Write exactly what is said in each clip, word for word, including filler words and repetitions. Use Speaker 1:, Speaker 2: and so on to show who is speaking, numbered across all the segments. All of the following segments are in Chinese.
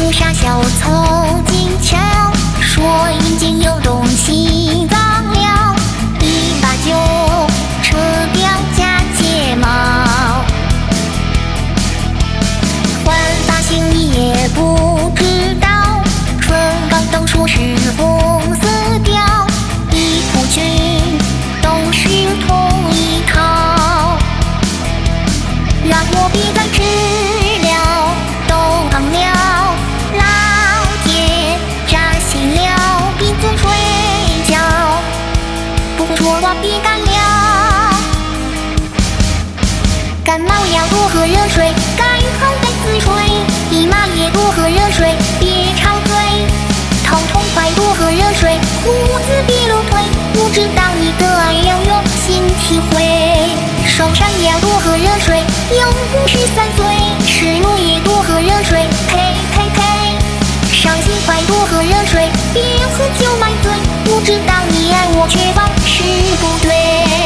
Speaker 1: 路傻笑凑近瞧，说阴茎有动心脏了，一把酒扯掉假睫毛，换发型你也不知道，唇膏都说是红色调，衣服裙都是同一套，让我别再吃了，都胖了，老铁扎心了，闭嘴睡觉，不会说话别干了。感冒要多喝热水，盖好被子睡，姨妈也多喝热水，别吵嘴，头痛快多喝热水，胡子别露腿，不知道你的爱要用心体会，受伤要多喝热水，又不是三岁，失落也多喝热水，呸呸呸，伤心快多喝热水，别喝酒买醉，不知道你爱我却方式不对。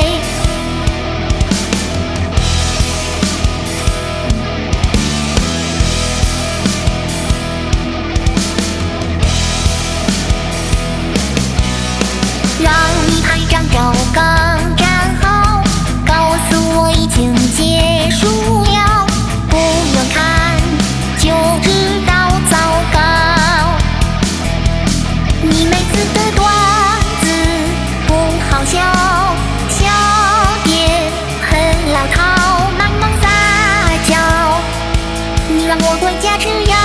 Speaker 1: 让你拍张照刚站好，告诉我已经结束了，不用看就知道糟糕。你每次的段子不好笑，笑点很老套，慢慢撒娇，你让我回家吃药。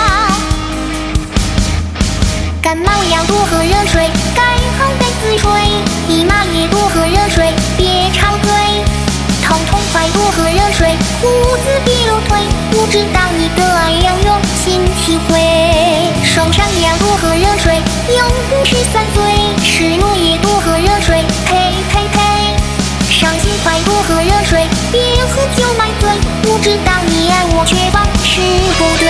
Speaker 1: 感冒要多喝热水，盖好被子睡，姨妈也多喝热水，别吵嘴，头痛快多喝热水，胡子别露腿，不知道你的爱要用心体会，受伤要多喝热水，又不是三岁，失落也多喝热水，呸呸呸，伤心快多喝热水，别喝酒买醉，不知道你爱我却方式不对。